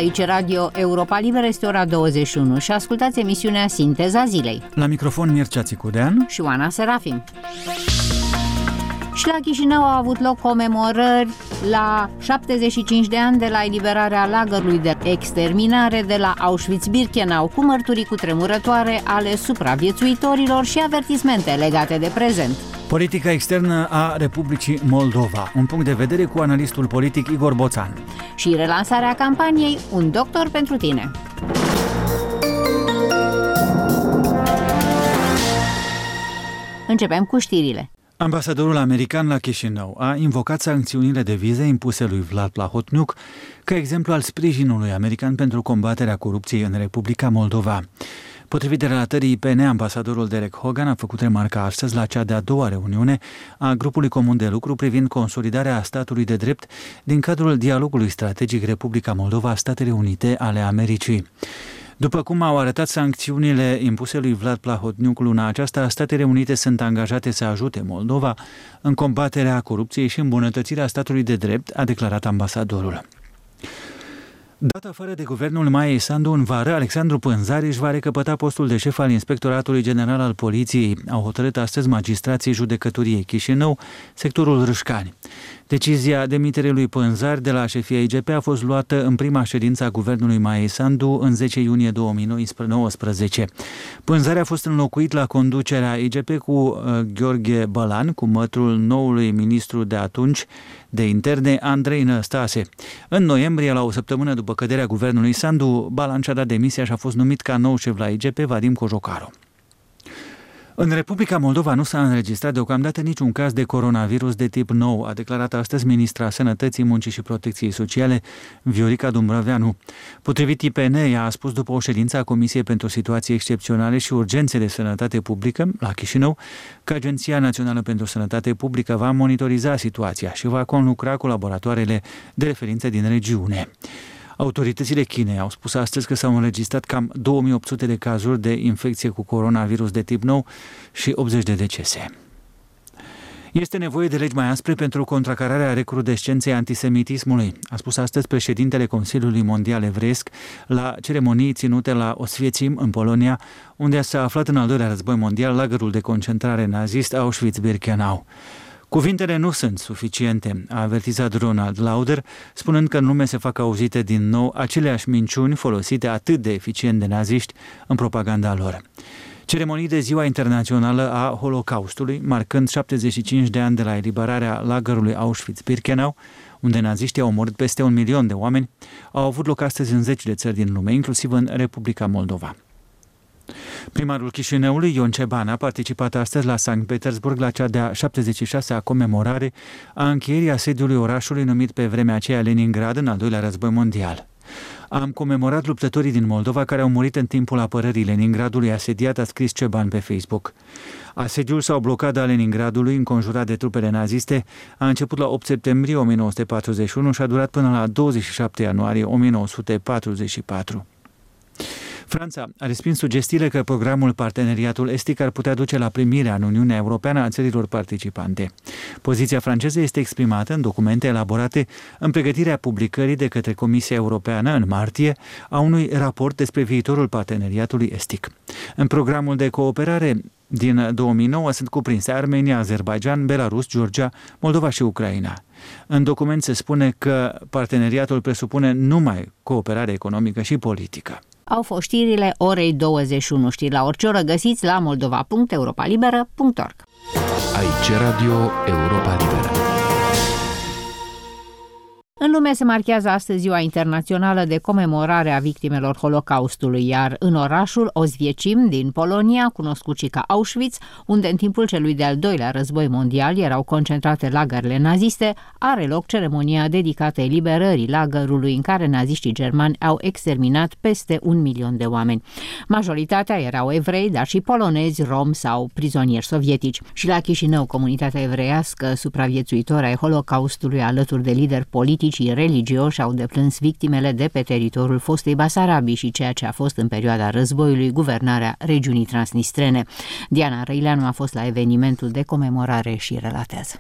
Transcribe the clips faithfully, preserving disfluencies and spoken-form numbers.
Aici Radio Europa Liberă, este ora douăzeci și unu și ascultați emisiunea Sinteza Zilei. La microfon Mircea Țicudean și Oana Serafim. Și la Chișinău au avut loc comemorări la șaptezeci și cinci de ani de la eliberarea lagărului de exterminare de la Auschwitz-Birkenau, cu mărturii cutremurătoare ale supraviețuitorilor și avertismente legate de prezent. Politica externă a Republicii Moldova. Un punct de vedere cu analistul politic Igor Boțan. Și relansarea campaniei Un doctor pentru tine. Începem cu știrile. Ambasadorul american la Chișinău a invocat sancțiunile de vize impuse lui Vlad Plahotniuc ca exemplu al sprijinului american pentru combaterea corupției în Republica Moldova. Potrivit relatării I P N, ambasadorul Derek Hogan a făcut remarca astăzi la cea de-a doua reuniune a grupului comun de lucru privind consolidarea statului de drept din cadrul dialogului strategic Republica Moldova-Statele Unite ale Americii. După cum au arătat sancțiunile impuse lui Vlad Plahotniuc luna aceasta, Statele Unite sunt angajate să ajute Moldova în combaterea corupției și îmbunătățirea statului de drept, a declarat ambasadorul. Dat afară de guvernul Maiei Sandu în vară, Alexandru Pânzari își va recăpăta postul de șef al Inspectoratului General al Poliției. Au hotărât astăzi magistrații Judecătoriei Chișinău, sectorul Râșcani. Decizia demiterii lui Pânzari de la șefia I G P a fost luată în prima ședință a guvernului Maiei Sandu în zece iunie două mii nouăsprezece. Pânzari a fost înlocuit la conducerea I G P cu uh, Gheorghe Bălan, cu mătrul noului ministru de atunci de interne, Andrei Năstase. În noiembrie, la o săptămână după căderea guvernului Sandu, Bălan și-a dat demisia și a fost numit ca nou șef la I G P Vadim Cojocaru. În Republica Moldova nu s-a înregistrat deocamdată niciun caz de coronavirus de tip nou, a declarat astăzi ministra Sănătății, Muncii și Protecției Sociale, Viorica Dumbrăveanu. Potrivit I P N, ea a spus după o ședință a Comisiei pentru Situații Excepționale și Urgențe de Sănătate Publică, la Chișinău, că Agenția Națională pentru Sănătate Publică va monitoriza situația și va conlucra cu laboratoarele de referință din regiune. Autoritățile Chinei au spus astăzi că s-au înregistrat cam două mii opt sute de cazuri de infecție cu coronavirus de tip nou și optzeci de decese. Este nevoie de legi mai aspre pentru contracararea recrudescenței antisemitismului, a spus astăzi președintele Consiliului Mondial Evreiesc la ceremonii ținute la Oswiecim, în Polonia, unde s-a aflat în al doilea război mondial lagărul de concentrare nazist Auschwitz-Birkenau. Cuvintele nu sunt suficiente, a avertizat Ronald Lauder, spunând că în lume se fac auzite din nou aceleași minciuni folosite atât de eficient de naziști în propaganda lor. Ceremonii de Ziua Internațională a Holocaustului, marcând șaptezeci și cinci de ani de la eliberarea lagărului Auschwitz-Birkenau, unde naziștii au omorât peste un milion de oameni, au avut loc astăzi în zeci de țări din lume, inclusiv în Republica Moldova. Primarul Chișinăului, Ion Ceban, a participat astăzi la Sankt Petersburg la cea de-a șaptezeci și șasea comemorare a încheierii asediului orașului numit pe vremea aceea Leningrad în al doilea război mondial. Am comemorat luptătorii din Moldova care au murit în timpul apărării Leningradului asediat, a scris Ceban pe Facebook. Asediul sau blocada Leningradului, înconjurat de trupele naziste, a început la opt septembrie o mie nouă sute patruzeci și unu și a durat până la douăzeci și șapte ianuarie o mie nouă sute patruzeci și patru. Franța a respins sugestiile că programul Parteneriatul Estic ar putea duce la primirea în Uniunea Europeană a țărilor participante. Poziția franceză este exprimată în documente elaborate în pregătirea publicării de către Comisia Europeană în martie a unui raport despre viitorul Parteneriatului Estic. În programul de cooperare din două mii nouă sunt cuprinse Armenia, Azerbaidjan, Belarus, Georgia, Moldova și Ucraina. În document se spune că parteneriatul presupune numai cooperare economică și politică. Au fost știrile orei douăzeci și unu. Știri la orice oră găsiți la moldova punct europa liberă punct org. Aici Radio Europa Liberă. În lume se marchează astăzi Ziua Internațională de Comemorare a Victimelor Holocaustului, iar în orașul Oswiecim din Polonia, cunoscut și ca Auschwitz, unde în timpul celui de-al doilea război mondial erau concentrate lagările naziste, are loc ceremonia dedicată eliberării lagărului în care naziștii germani au exterminat peste un milion de oameni. Majoritatea erau evrei, dar și polonezi, romi sau prizonieri sovietici. Și la Chișinău, comunitatea evreiască supraviețuitoare ai Holocaustului, alături de lideri politici și religioși, au deplâns victimele de pe teritoriul fostei Basarabii și ceea ce a fost în perioada războiului guvernarea regiunii transnistrene. Diana Răileanu a fost la evenimentul de comemorare și relatează.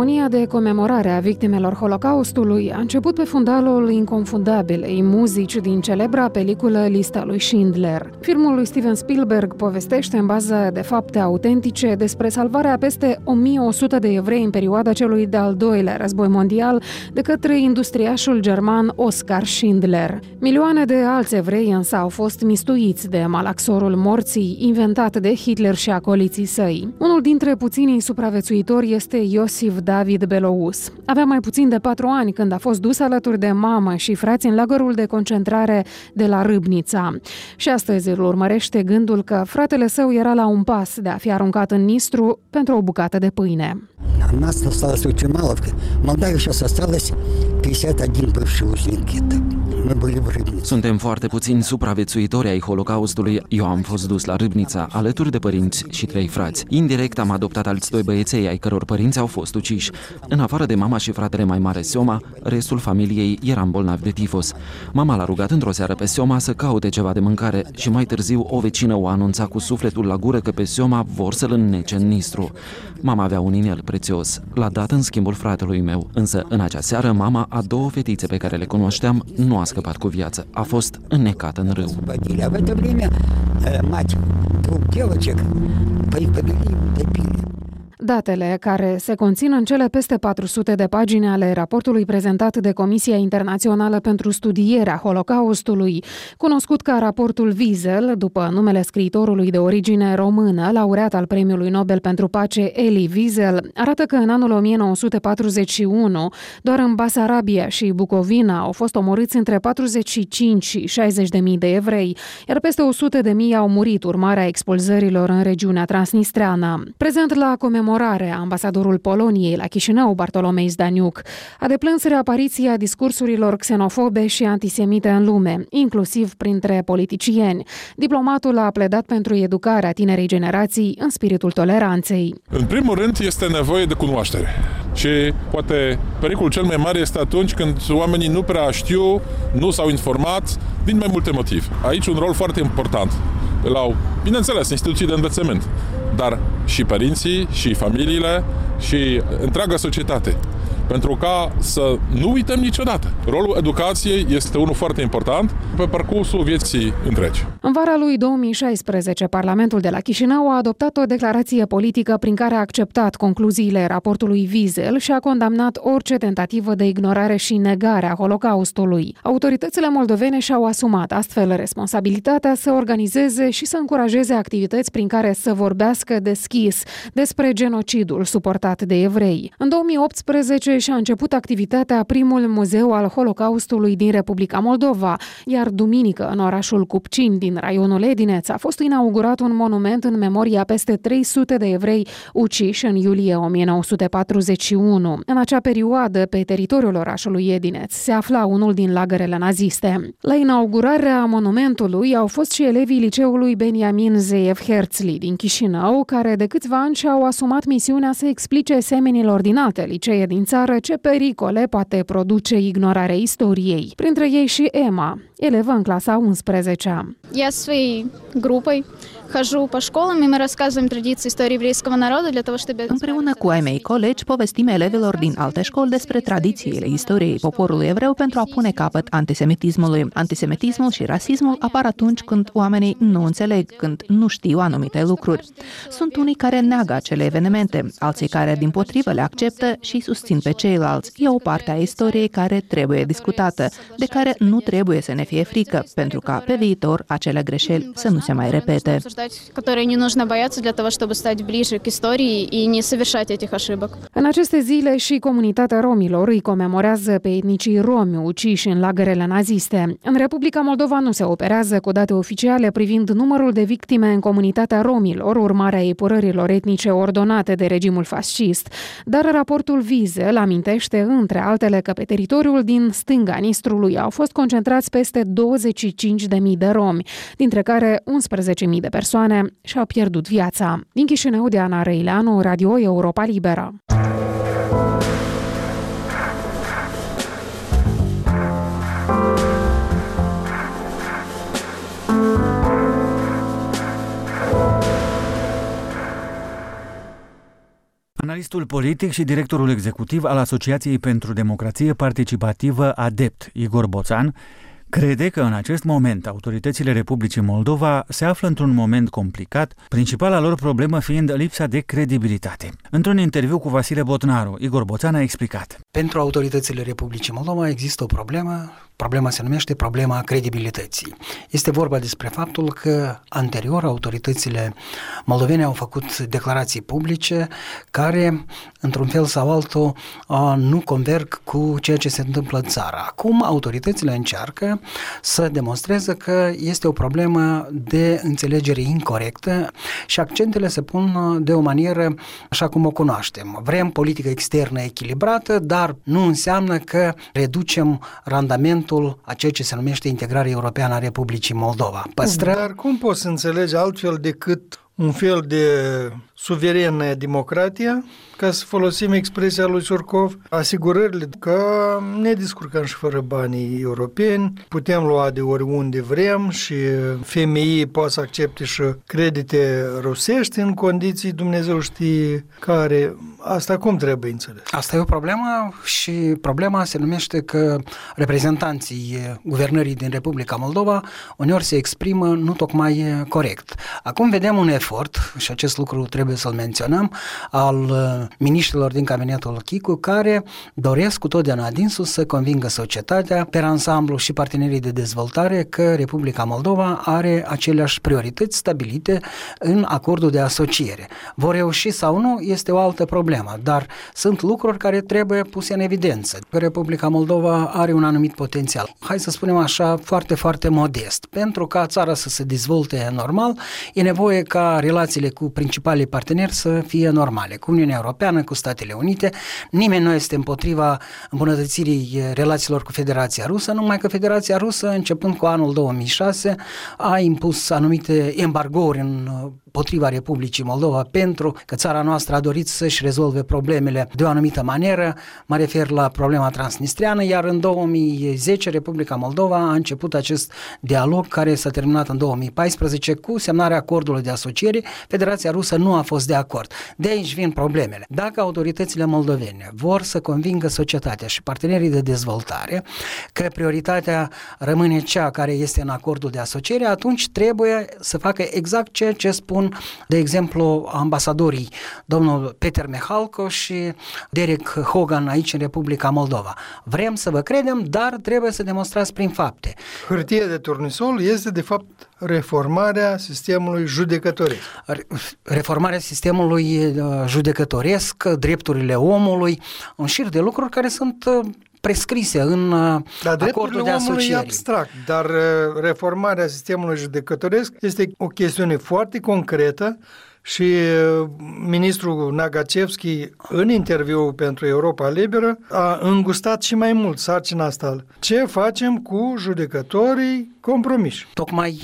Ceremonia de comemorare a victimelor Holocaustului a început pe fundalul inconfundabilei muzici din celebra peliculă Lista lui Schindler. Filmul lui Steven Spielberg povestește în bază de fapte autentice despre salvarea peste o mie o sută de evrei în perioada celui de-al doilea război mondial de către industriașul german Oskar Schindler. Milioane de alți evrei însă au fost mistuiți de malaxorul morții inventat de Hitler și acoliții săi. Unul dintre puținii supraviețuitori este Iosif David Belouis. Avea mai puțin de patru ani când a fost dus alături de mamă și frați în lagărul de concentrare de la Râbnița. Și astăzi îl urmărește gândul că fratele său era la un pas de a fi aruncat în Nistru pentru o bucată de pâine. Нас осталось очень мало. В Молдавии сейчас осталось пятьдесят один бывший узник. Мы были в Рыбнице. Suntem foarte puțini supraviețuitori ai Holocaustului. Eu am fost dus la Râbnița, alături de părinți și trei frați. Indirect am adoptat alți doi băieței, ai căror părinți au fost uciși. În afară de mama și fratele mai mare, Sioma, restul familiei era bolnav de tifos. Mama l-a rugat într-o seară pe Sioma să caute ceva de mâncare și mai târziu o vecină o anunța cu sufletul la gură că pe Sioma vor să-l înnece în Nistru. Mama avea un inel prețios, l-a dat în schimbul fratelui meu, însă în acea seară mama a două fetițe pe care le cunoșteam nu a scăpat cu viață, a fost înnecată în râu. Datele, care se conțin în cele peste patru sute de pagini ale raportului prezentat de Comisia Internațională pentru Studierea Holocaustului, cunoscut ca raportul Wiesel, după numele scriitorului de origine română, laureat al Premiului Nobel pentru Pace Elie Wiesel, arată că în anul o mie nouă sute patruzeci și unu, doar în Basarabia și Bucovina au fost omorâți între patruzeci și cinci și șaizeci de mii de evrei, iar peste o sută de mii au murit urmarea expulzărilor în regiunea transnistreană. Prezent la comemorare, ambasadorul Poloniei la Chișinău, Bartolomei Zdaniuc, a deplâns reapariția discursurilor xenofobe și antisemite în lume, inclusiv printre politicieni. Diplomatul a pledat pentru educarea tinerei generații în spiritul toleranței. În primul rând este nevoie de cunoaștere și poate pericolul cel mai mare este atunci când oamenii nu prea știu, nu s-au informat din mai multe motive. Aici un rol foarte important îl au, bineînțeles, instituții de învățământ, dar și părinții, și familiile, și întreaga societate. Pentru ca să nu uităm niciodată. Rolul educației este unul foarte important pe parcursul vieții întregi. În vara lui două mii șaisprezece, Parlamentul de la Chișinău a adoptat o declarație politică prin care a acceptat concluziile raportului Wiesel și a condamnat orice tentativă de ignorare și negare a Holocaustului. Autoritățile moldovene și-au asumat astfel responsabilitatea să organizeze și să încurajeze activități prin care să vorbească deschis despre genocidul suportat de evrei. În două mii optsprezece și-a început activitatea primul muzeu al Holocaustului din Republica Moldova, iar duminică, în orașul Cupcini din raionul Edineț, a fost inaugurat un monument în memoria peste trei sute de evrei uciși în iulie o mie nouă sute patruzeci și unu. În acea perioadă, pe teritoriul orașului Edineț, se afla unul din lagărele naziste. La inaugurarea monumentului au fost și elevii liceului Beniamin Zeev Herzli din Chișinău, care de câțiva ani și-au asumat misiunea să explice semenilor din alte licee din țară ce pericole poate produce ignorarea istoriei. Printre ei și Emma, elevă în clasa a unsprezecea. Я своей группой хожу по школам, и мы рассказываем традиции истории еврейского народа для того, чтобы... Împreună cu ai mei colegi, povestim elevilor din alte școli despre tradițiile istoriei poporului evreu pentru a pune capăt antisemitismului. Antisemitismul și rasismul apar atunci când oamenii nu înțeleg, când nu știu anumite lucruri. Sunt unii care neagă acele evenimente, alții care dimpotrivă le acceptă și susțin pe ceilalți. E o parte a istoriei care trebuie discutată, de care nu trebuie să ne fie frică, pentru ca pe viitor acele greșeli să nu se mai repete. Которые не нужно бояться для того, чтобы стать ближе к истории и не совершать этих ошибок. În aceste zile și comunitatea romilor îi comemorează pe etnicii romi uciși în lagărele naziste. În Republica Moldova nu se operează cu date oficiale privind numărul de victime în comunitatea romilor, urmarea epurărilor etnice ordonate de regimul fascist, dar raportul Wiesel amintește, între altele, că pe teritoriul din stânga Nistrului au fost concentrați peste douăzeci și cinci de mii de romi, dintre care unsprezece mii de persoane și-au pierdut viața. Din Chișinău, Diana Răileanu, Radio Europa Liberă. Analiza Analistul politic și directorul executiv al Asociației pentru Democrație Participativă ADEPT, Igor Boțan, crede că în acest moment autoritățile Republicii Moldova se află într-un moment complicat, principala lor problemă fiind lipsa de credibilitate. Într-un interviu cu Vasile Botnaru, Igor Boțan a explicat. Pentru autoritățile Republicii Moldova există o problemă, problema se numește problema credibilității. Este vorba despre faptul că anterior autoritățile moldovene au făcut declarații publice care, într-un fel sau altul, nu converg cu ceea ce se întâmplă în țară. Acum autoritățile încearcă să demonstreze că este o problemă de înțelegere incorectă și accentele se pun de o manieră așa cum o cunoaștem. Vrem politică externă echilibrată, dar nu înseamnă că reducem randamentul a ceea ce se numește integrarea europeană a Republicii Moldova. Păstră... Dar cum poți să înțelegi altfel decât un fel de suverenă democrație, ca să folosim expresia lui Surcov, asigurările că ne descurcăm și fără banii europeni, putem lua de oriunde vrem și F M I poate să accepte și credite rusești în condiții Dumnezeu știe care. Asta cum trebuie înțeles? Asta e o problemă și problema se numește că reprezentanții guvernării din Republica Moldova uneori se exprimă nu tocmai corect. Acum vedem un efort, și acest lucru trebuie să-l menționăm, al miniștrilor din cabinetul Chicu, care doresc cu totdeauna din sus să convingă societatea, per ansamblu și partenerii de dezvoltare, că Republica Moldova are aceleași priorități stabilite în acordul de asociere. Vor reuși sau nu este o altă problemă, dar sunt lucruri care trebuie puse în evidență. Republica Moldova are un anumit potențial. Hai să spunem așa, foarte, foarte modest. Pentru ca țara să se dezvolte normal, e nevoie ca relațiile cu principalii parteneri să fie normale, cu Uniunea Europeană, cu Statele Unite. Nimeni nu este împotriva îmbunătățirii relațiilor cu Federația Rusă, numai că Federația Rusă, începând cu anul două mii șase, a impus anumite embargouri în potriva Republicii Moldova pentru că țara noastră a dorit să-și rezolve problemele de o anumită manieră. Mă refer la problema transnistriană, iar în două mii zece Republica Moldova a început acest dialog care s-a terminat în două mii paisprezece cu semnarea acordului de asociere. Federația Rusă nu a fost de acord. De aici vin problemele. Dacă autoritățile moldovene vor să convingă societatea și partenerii de dezvoltare că prioritatea rămâne cea care este în acordul de asociere, atunci trebuie să facă exact ceea ce spun, de exemplu, ambasadorii domnul Peter Mihalko și Derek Hogan aici în Republica Moldova. Vrem să vă credem, dar trebuie să demonstrați prin fapte. Hârtia de turnisol este de fapt reformarea sistemului judecătoresc. Reformarea sistemului judecătoresc, drepturile omului, un șir de lucruri care sunt prescrise în dar acordul de asociere. E abstract, dar reformarea sistemului judecătoresc este o chestiune foarte concretă și ministrul Nagacevski, în interviu pentru Europa Liberă, a îngustat și mai mult sarcina asta. Ce facem cu judecătorii compromiși? Tocmai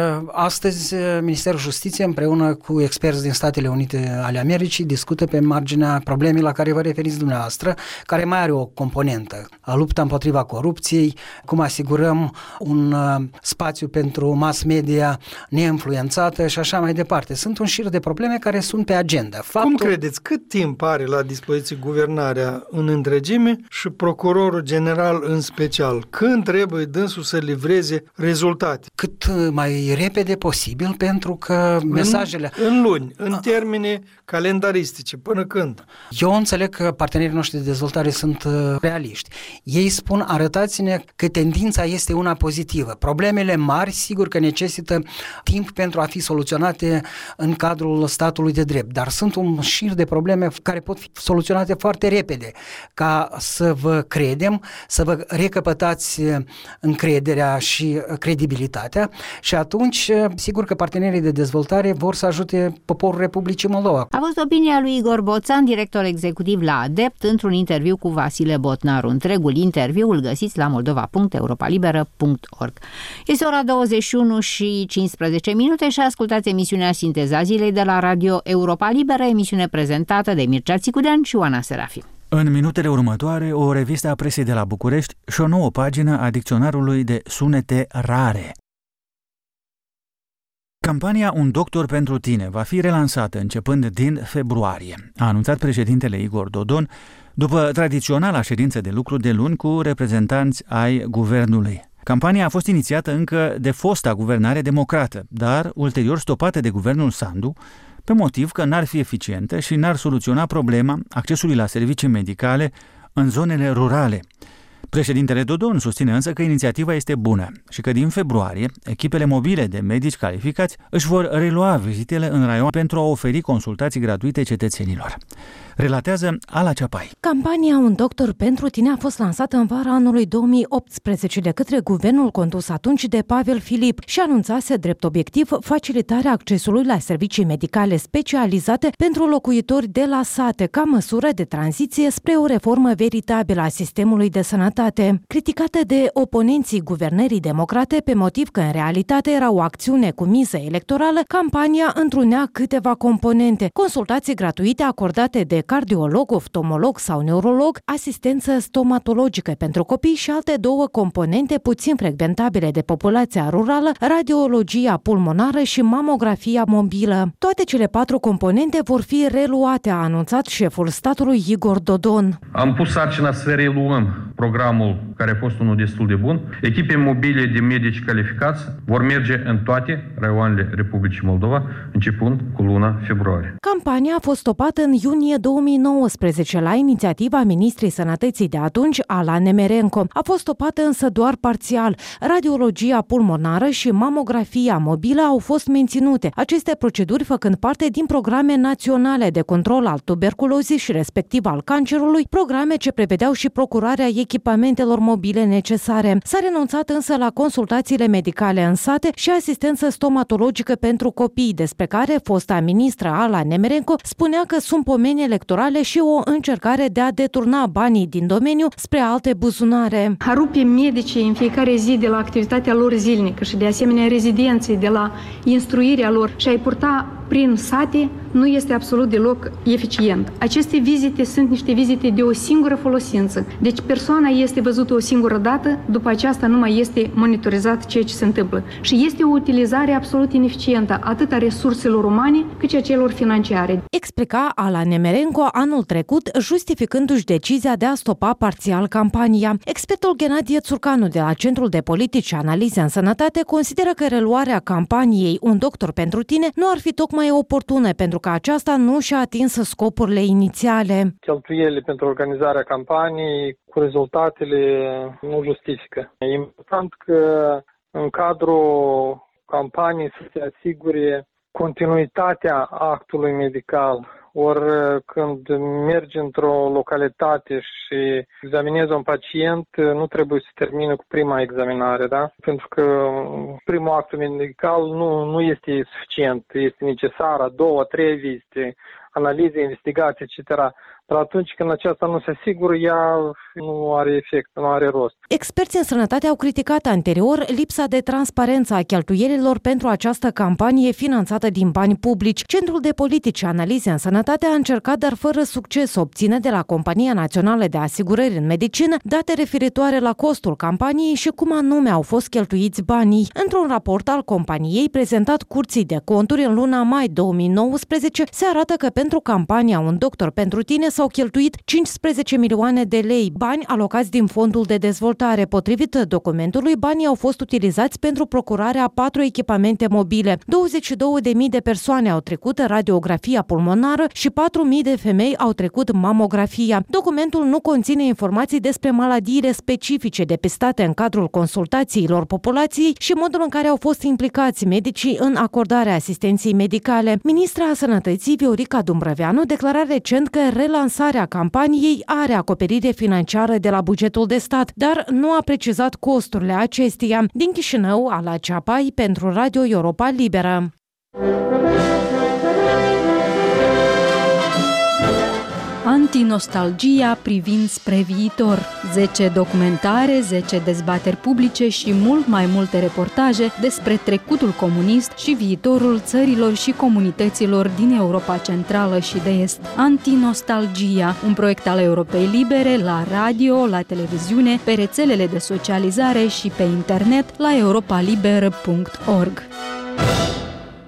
astăzi Ministerul Justiției împreună cu experți din Statele Unite ale Americii discută pe marginea problemei la care vă referiți dumneavoastră, care mai are o componentă. Lupta împotriva corupției, cum asigurăm un spațiu pentru mass media neinfluențată și așa mai departe. Sunt un șir de probleme care sunt pe agenda. Faptul... Cum credeți, cât timp are la dispoziție guvernarea în întregime și procurorul general în special? Când trebuie dânsul să livreze rezultate? Cât mai repede posibil, pentru că mesajele... În, în luni, în termene calendaristice, până când? Eu înțeleg că partenerii noștri de dezvoltare sunt realiști. Ei spun, arătați-ne că tendința este una pozitivă. Problemele mari, sigur că necesită timp pentru a fi soluționate în cadrul statului de drept, dar sunt un șir de probleme care pot fi soluționate foarte repede, ca să vă credem, să vă recăpătați încrederea și credibilitatea și atunci, sigur că partenerii de dezvoltare vor să ajute poporul Republicii Moldova. A fost opinia lui Igor Boțan, director executiv la ADEPT, într-un interviu cu Vasile Botnaru. Întregul interviu îl găsiți la moldova punct europa liberă punct org. Este ora douăzeci și unu și cincisprezece minute și ascultați emisiunea Sinteza Zilei de la Radio Europa Liberă, emisiune prezentată de Mircea Țicudean și Oana Serafim. În minutele următoare, o revistă a presei de la București și o nouă pagină a dicționarului de sunete rare. Campania Un doctor pentru tine va fi relansată începând din februarie, a anunțat președintele Igor Dodon după tradiționala ședință de lucru de luni cu reprezentanți ai guvernului. Campania a fost inițiată încă de fosta guvernare democrată, dar ulterior stopată de guvernul Sandu, pe motiv că n-ar fi eficientă și n-ar soluționa problema accesului la servicii medicale în zonele rurale. Președintele Dodon susține însă că inițiativa este bună și că din februarie echipele mobile de medici calificați își vor relua vizitele în raion pentru a oferi consultații gratuite cetățenilor. Relatează Ala Ceapai. Campania Un doctor pentru tine a fost lansată în vara anului două mii optsprezece de către guvernul condus atunci de Pavel Filip și anunțase drept obiectiv facilitarea accesului la servicii medicale specializate pentru locuitori de la sate, ca măsură de tranziție spre o reformă veritabilă a sistemului de sănătate. Criticată de oponenții guvernării democrate pe motiv că în realitate era o acțiune cu miză electorală, campania întrunea câteva componente: consultații gratuite acordate de cardiolog, oftalmolog sau neurolog, asistență stomatologică pentru copii și alte două componente puțin frecventabile de populația rurală, radiologia pulmonară și mamografia mobilă. Toate cele patru componente vor fi reluate, a anunțat șeful statului Igor Dodon. Am pus sarcina să reluăm programul care a fost unul destul de bun. Echipe mobile de medici calificați vor merge în toate raioanele Republicii Moldova, începând cu luna februarie. Campania a fost stopată în iunie două mii nouăsprezece la inițiativa ministrei sănătății de atunci, Ala Nemerenko. A fost stopată însă doar parțial. Radiologia pulmonară și mamografia mobilă au fost menținute, aceste proceduri făcând parte din programe naționale de control al tuberculozei și respectiv al cancerului, programe ce prevedeau și procurarea echipamentelor mobile necesare. S-a renunțat însă la consultațiile medicale în sate și asistență stomatologică pentru copii, despre care fosta ministră Ala Nemerenko spunea că sunt pomeni electorale și o încercare de a deturna banii din domeniu spre alte buzunare. A rupe medicii în fiecare zi de la activitatea lor zilnică și de asemenea rezidenții de la instruirea lor și a-i purta prin sate nu este absolut deloc eficient. Aceste vizite sunt niște vizite de o singură folosință. Deci persoana este văzută o singură dată, după aceasta nu mai este monitorizat ceea ce se întâmplă. Și este o utilizare absolut ineficientă atât a resurselor umane cât și a celor financiare. Explica Ala Nemerenko anul trecut, justificându-și decizia de a stopa parțial campania. Expertul Ghenadie Țurcanu de la Centrul de Politici și Analize în Sănătate consideră că reluarea campaniei Un doctor pentru tine nu ar fi tocmai oportună, pentru că aceasta nu și-a atins scopurile inițiale. Cheltuielile pentru organizarea campaniei cu rezultatele nu justifică. E important că în cadrul campaniei să se asigure continuitatea actului medical. Ori când mergi într-o localitate și examinezi un pacient, nu trebuie să termine cu prima examinare, da? Pentru că primul act medical nu, nu este suficient, este necesar a două, trei vizite, analize, investigații, et cetera. Dar atunci când aceasta nu se asigură, ea nu are efect, nu are rost. Experții în sănătate au criticat anterior lipsa de transparență a cheltuielilor pentru această campanie finanțată din bani publici. Centrul de Politici și Analize în Sănătate a încercat, dar fără succes, să obțină de la Compania Națională de Asigurări în Medicină date referitoare la costul campaniei și cum anume au fost cheltuiți banii. Într-un raport al companiei prezentat Curții de Conturi în luna mai două mii nouăsprezece, se arată că pentru campania Un doctor pentru tine s-au cheltuit cincisprezece milioane de lei, bani alocați din Fondul de Dezvoltare. Potrivit documentului, banii au fost utilizați pentru procurarea a patru echipamente mobile. douăzeci și două de mii de persoane au trecut radiografia pulmonară și patru mii de femei au trecut mamografia. Documentul nu conține informații despre maladiile specifice depistate în cadrul consultațiilor populației și modul în care au fost implicați medicii în acordarea asistenței medicale. Ministra Sănătății Viorica Dumbrăveanu declara recent că relansarea campaniei are acoperire financiară de la bugetul de stat, dar nu a precizat costurile acesteia. Din Chișinău, Ala Ceapai pentru Radio Europa Liberă. Antinostalgia privind spre viitor. zece documentare, zece dezbateri publice și mult mai multe reportaje despre trecutul comunist și viitorul țărilor și comunităților din Europa Centrală și de Est. Antinostalgia, un proiect al Europei Libere la radio, la televiziune, pe rețelele de socializare și pe internet la europa liberă punct org.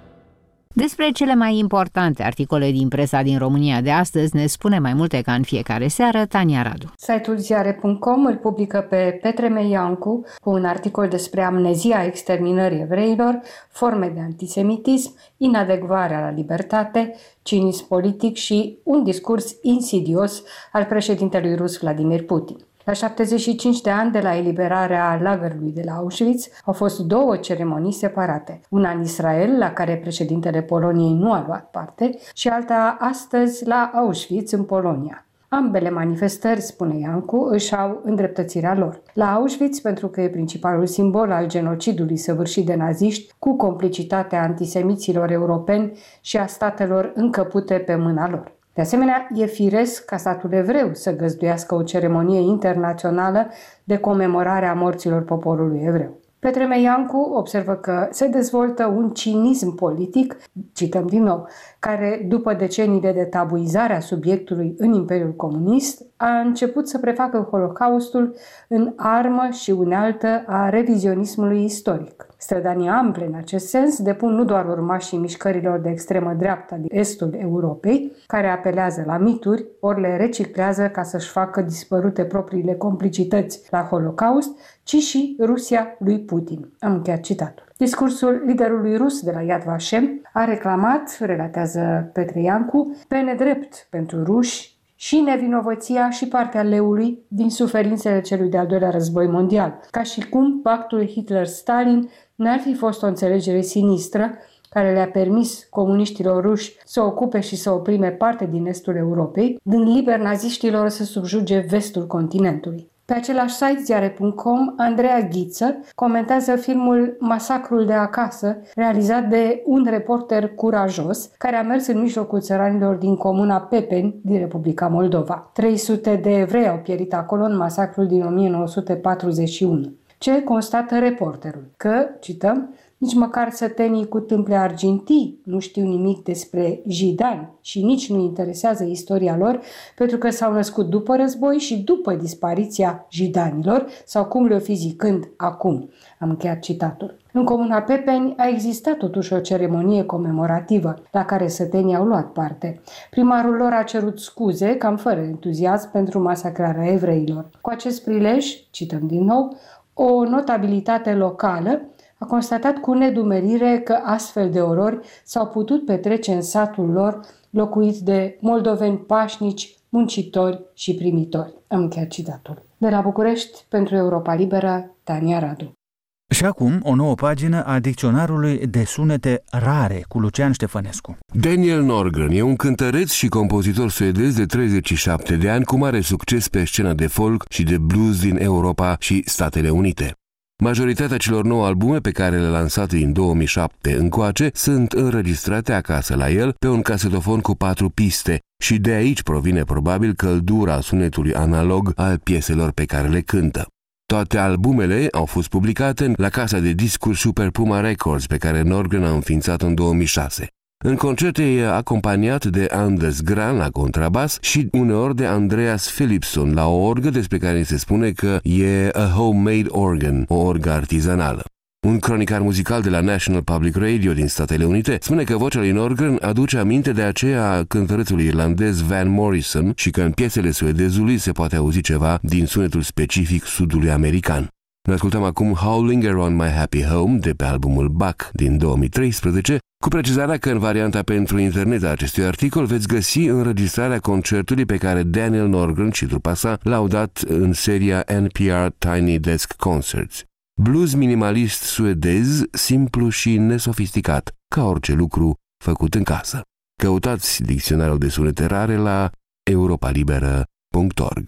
Despre cele mai importante articole din presa din România de astăzi ne spune mai multe ca în fiecare seară Tania Radu. Site-ul ziare punct com îl publică pe Petre Meiancu cu un articol despre amnezia exterminării evreilor, forme de antisemitism, inadecvarea la libertate, cinism politic și un discurs insidios al președintelui rus Vladimir Putin. La șaptezeci și cinci de ani de la eliberarea lagărului de la Auschwitz au fost două ceremonii separate. Una în Israel, la care președintele Poloniei nu a luat parte, și alta astăzi la Auschwitz, în Polonia. Ambele manifestări, spune Iancu, își au îndreptățirea lor. La Auschwitz, pentru că e principalul simbol al genocidului săvârșit de naziști, cu complicitatea antisemiților europeni și a statelor încăpute pe mâna lor. De asemenea, e firesc ca statul evreu să găzduiască o ceremonie internațională de comemorare a morților poporului evreu. Petre Meiancu observă că se dezvoltă un cinism politic, cităm din nou, care, după decenii de tabuizare a subiectului în Imperiul Comunist, a început să prefacă Holocaustul în armă și unealtă a revizionismului istoric. Strădanii ample în acest sens depun nu doar urmașii mișcărilor de extremă dreapta din estul Europei, care apelează la mituri, ori le reciclează ca să-și facă dispărute propriile complicități la Holocaust, ci și Rusia lui Putin. Am încheiat citatul. Discursul liderului rus de la Yad Vashem a reclamat, relatează Petre Iancu, pe nedrept pentru ruși și nevinovăția și partea leului din suferințele celui de-al doilea război mondial, ca și cum pactul Hitler-Stalin n-ar fi fost o înțelegere sinistră care le-a permis comuniștilor ruși să ocupe și să oprime parte din estul Europei, dând liber naziștilor să subjuge vestul continentului. Pe același site, ziare punct com, Andreea Ghiță comentează filmul Masacrul de acasă, realizat de un reporter curajos, care a mers în mijlocul țăranilor din comuna Pepeni din Republica Moldova. trei sute de evrei au pierit acolo în masacrul din o mie nouă sute patruzeci și unu. Ce constată reporterul? Că, cităm, nici măcar sătenii cu tâmple argintii nu știu nimic despre jidani și nici nu interesează istoria lor, pentru că s-au născut după război și după dispariția jidanilor, sau cum le-o fi zicând acum. Am încheiat citatul. În comuna Pepeni a existat totuși o ceremonie comemorativă la care sătenii au luat parte. Primarul lor a cerut scuze, cam fără entuziasm, pentru masacrarea evreilor. Cu acest prilej, cităm din nou, o notabilitate locală a constatat cu nedumerire că astfel de orori s-au putut petrece în satul lor, locuit de moldoveni pașnici, muncitori și primitori. Am încheiat citatul. De la București, pentru Europa Liberă, Tania Radu. Și acum, o nouă pagină a dicționarului de sunete rare cu Lucian Ștefănescu. Daniel Norgren e un cântăreț și compozitor suedez de treizeci și șapte de ani cu mare succes pe scena de folk și de blues din Europa și Statele Unite. Majoritatea celor nouă albume pe care le-a lansat din două mii șapte încoace sunt înregistrate acasă la el pe un casetofon cu patru piste și de aici provine probabil căldura sunetului analog al pieselor pe care le cântă. Toate albumele au fost publicate la casa de discuri Super Puma Records, pe care Norgren a înființat în două mii șase. În concerte e acompaniat de Anders Gran la contrabas și uneori de Andreas Philipson la o orgă despre care se spune că e a homemade organ, o orgă artizanală. Un cronicar muzical de la National Public Radio din Statele Unite spune că vocea lui Norgren aduce aminte de aceea a cântărețului irlandez Van Morrison și că în piesele suedezului se poate auzi ceva din sunetul specific sudului american. Ne ascultăm acum Howling Around My Happy Home de pe albumul Buck din două mii treisprezece, cu precizarea că în varianta pentru internet a acestui articol veți găsi înregistrarea concertului pe care Daniel Norgren și trupa sa l-au dat în seria N P R Tiny Desk Concerts. Blues minimalist suedez, simplu și nesofisticat, ca orice lucru făcut în casă. Căutați dicționarul de sunete rare la europa liberă punct org.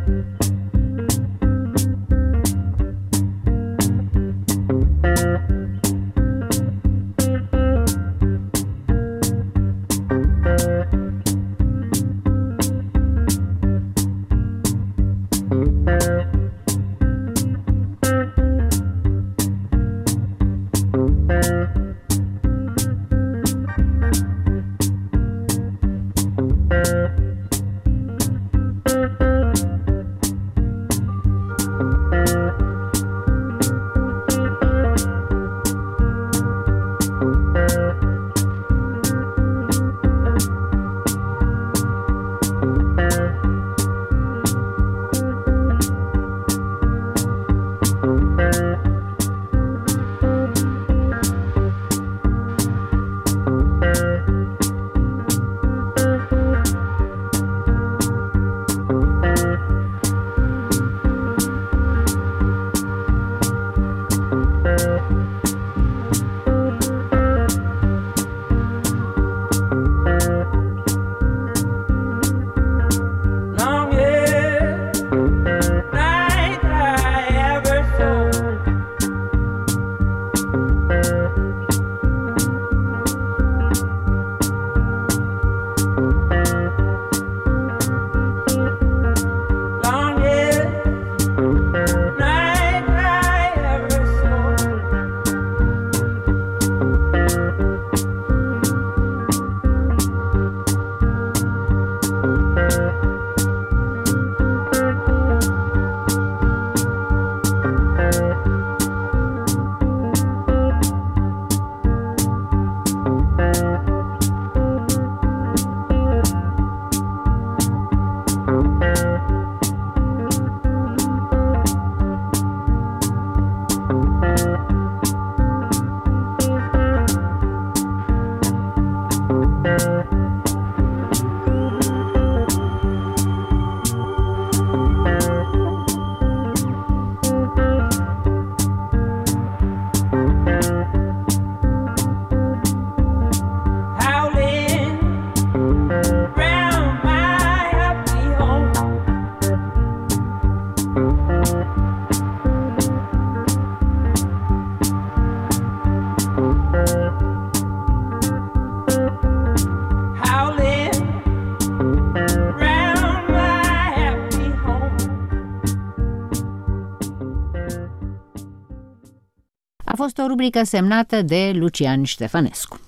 A fost o rubrică semnată de Lucian Ștefănescu.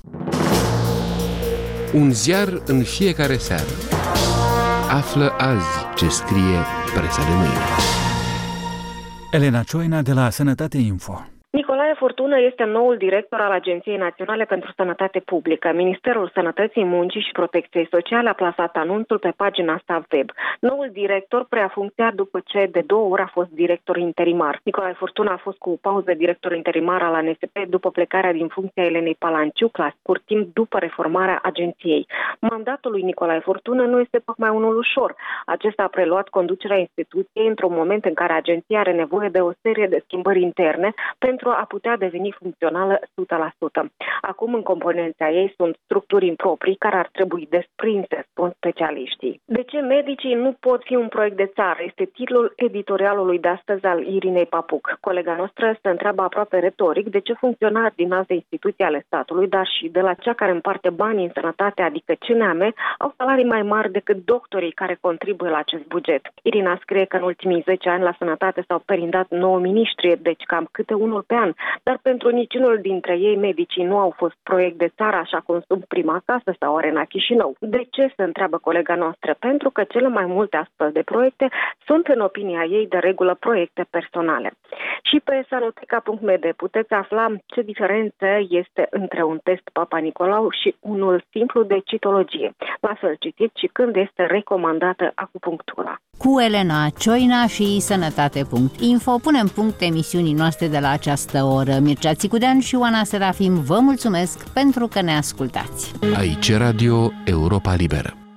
Un ziar în fiecare seară. Află azi ce scrie presa de mâine. Elena Cioina de la Sănătate Info. Nicolae Furtună este noul director al Agenției Naționale pentru Sănătate Publică. Ministerul Sănătății, Muncii și Protecției Sociale a plasat anunțul pe pagina sa web. Noul director preia funcția după ce de două ori a fost director interimar. Nicolae Furtună a fost cu o pauză director interimar al A N S P după plecarea din funcția Elenei Palanciuc la scurt timp după reformarea agenției. Mandatul lui Nicolae Furtună nu este tocmai unul ușor. Acesta a preluat conducerea instituției într-un moment în care agenția are nevoie de o serie de schimbări interne pentru a putea deveni funcțională o sută la sută. Acum, în componența ei, sunt structuri improprii care ar trebui desprinse, spun specialiștii. De ce medicii nu pot fi un proiect de țară? Este titlul editorialului de astăzi al Irinei Papuc. Colega noastră se întreabă aproape retoric de ce funcționari din alte instituții ale statului, dar și de la cea care împarte banii în sănătate, adică C N A M E, au salarii mai mari decât doctorii care contribuie la acest buget. Irina scrie că în ultimii zece ani la sănătate s-au perindat nouă miniștri, deci cam câte unul pe an, dar pentru niciunul dintre ei medicii nu au fost proiect de țară, așa cum sunt Prima Casă sau Arena Chișinău. De ce, se întreabă colega noastră? Pentru că cele mai multe astfel de proiecte sunt, în opinia ei, de regulă proiecte personale. Și pe sanoteca punct m d puteți afla ce diferență este între un test Papa Nicolau și unul simplu de citologie. La fel citit și când este recomandată acupunctura. Cu Elena Cioina și Sănătate punct info punem punct emisiunii noastre de la această oră. Mircea Țicudean și Oana Serafim vă mulțumesc pentru că ne ascultați. Aici Radio Europa Liberă.